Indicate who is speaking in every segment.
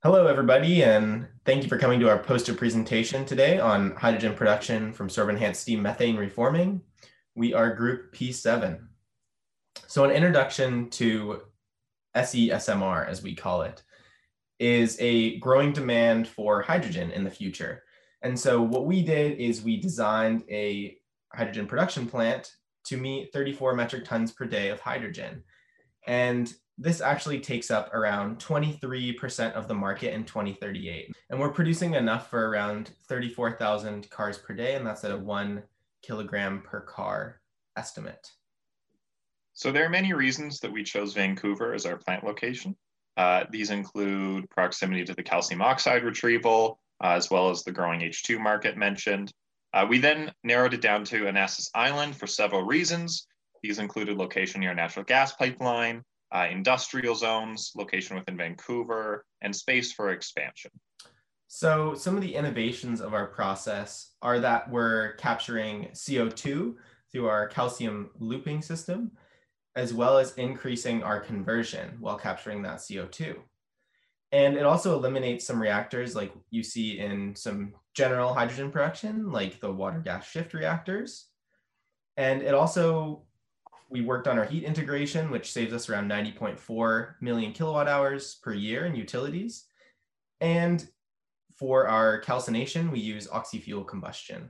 Speaker 1: Hello, everybody, and thank you for coming to our poster presentation today on hydrogen production from sorbent-enhanced steam methane reforming. We are group P7. So an introduction to SESMR, as we call it, is a growing demand for hydrogen in the future. And so what we did is we designed a hydrogen production plant to meet 34 metric tons per day of hydrogen. And this actually takes up around 23% of the market in 2038. And we're producing enough for around 34,000 cars per day, and that's at a 1 kilogram per car estimate.
Speaker 2: So there are many reasons that we chose Vancouver as our plant location. These include proximity to the calcium oxide retrieval, as well as the growing H2 market mentioned. We then narrowed it down to Annacis Island for several reasons. These included location near a natural gas pipeline, industrial zones, location within Vancouver, and space for expansion.
Speaker 1: So some of the innovations of our process are that we're capturing CO2 through our calcium looping system, as well as increasing our conversion while capturing that CO2. And it also eliminates some reactors like you see in some general hydrogen production, like the water gas shift reactors. And it also, we worked on our heat integration, which saves us around 90.4 million kilowatt hours per year in utilities. And for our calcination, we use oxy-fuel combustion.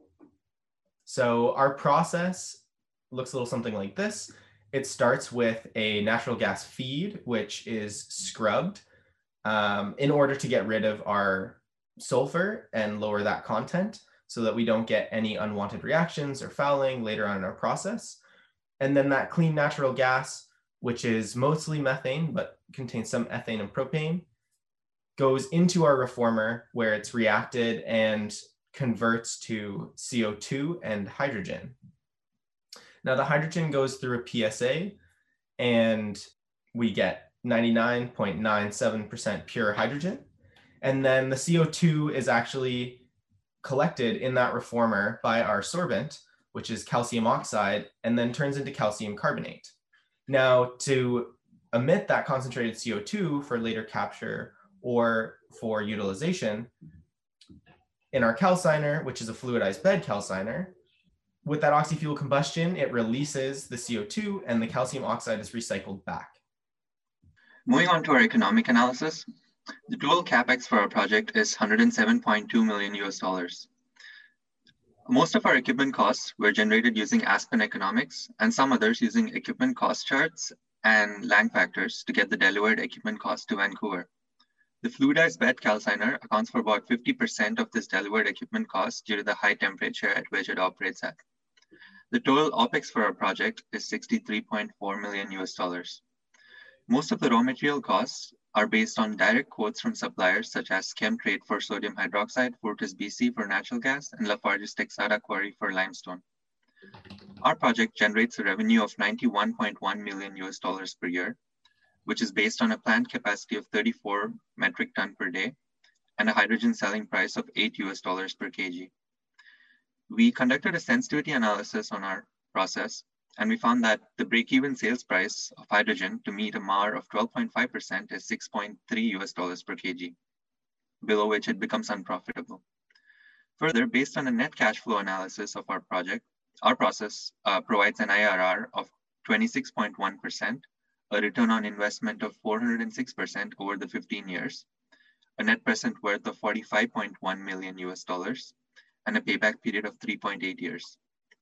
Speaker 1: So our process looks a little something like this. It starts with a natural gas feed, which is scrubbed in order to get rid of our sulfur and lower that content so that we don't get any unwanted reactions or fouling later on in our process. And then that clean natural gas, which is mostly methane, but contains some ethane and propane, goes into our reformer where it's reacted and converts to CO2 and hydrogen. Now the hydrogen goes through a PSA and we get 99.97% pure hydrogen. And then the CO2 is actually collected in that reformer by our sorbent, which is calcium oxide, and then turns into calcium carbonate. Now, to emit that concentrated CO2 for later capture or for utilization, in our calciner, which is a fluidized bed calciner, with that oxy-fuel combustion, it releases the CO2 and the calcium oxide is recycled back.
Speaker 3: Moving on to our economic analysis, the total capex for our project is $107.2 million US. Most of our equipment costs were generated using Aspen Economics and some others using equipment cost charts and Lang factors to get the delivered equipment cost to Vancouver. The fluidized bed calciner accounts for about 50% of this delivered equipment cost due to the high temperature at which it operates at. The total OPEX for our project is $63.4 million US. Most of the raw material costs are based on direct quotes from suppliers such as Chemtrade for sodium hydroxide, Fortis BC for natural gas, and Lafarge's Texada Quarry for limestone. Our project generates a revenue of $91.1 million US per year, which is based on a plant capacity of 34 metric ton per day and a hydrogen selling price of $8 US per kg. We conducted a sensitivity analysis on our process, and we found that the break-even sales price of hydrogen to meet a MAR of 12.5% is $6.3 US per kg, below which it becomes unprofitable. Further, based on a net cash flow analysis of our project, our process provides an IRR of 26.1%, a return on investment of 406% over the 15 years, a net present worth of $45.1 million US, and a payback period of 3.8 years.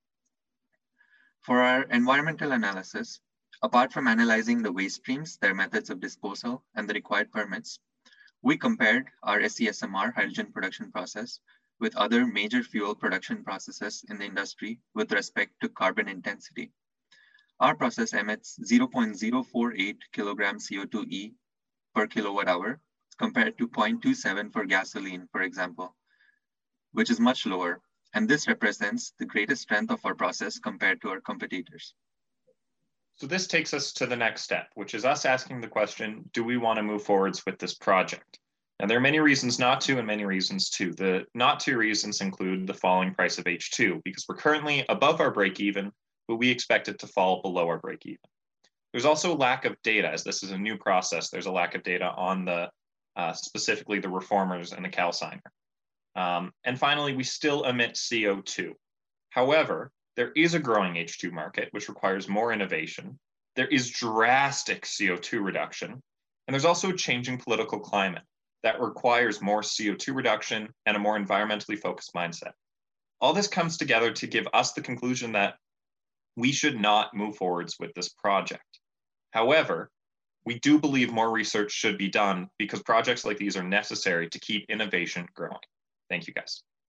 Speaker 3: For our environmental analysis, apart from analyzing the waste streams, their methods of disposal, and the required permits, we compared our SESMR hydrogen production process with other major fuel production processes in the industry with respect to carbon intensity. Our process emits 0.048 kilogram CO2e per kilowatt hour compared to 0.27 for gasoline, for example, which is much lower. And this represents the greatest strength of our process compared to our competitors.
Speaker 2: So this takes us to the next step, which is us asking the question, do we want to move forwards with this project? And there are many reasons not to and many reasons to. The not to reasons include the falling price of H2, because we're currently above our break even, but we expect it to fall below our break even. There's also lack of data, as this is a new process. There's a lack of data on the specifically the reformers and the calciner. And finally, we still emit CO2. However, there is a growing H2 market, which requires more innovation. There is drastic CO2 reduction, and there's also a changing political climate that requires more CO2 reduction and a more environmentally focused mindset. All this comes together to give us the conclusion that we should not move forwards with this project. However, we do believe more research should be done because projects like these are necessary to keep innovation growing. Thank you, guys.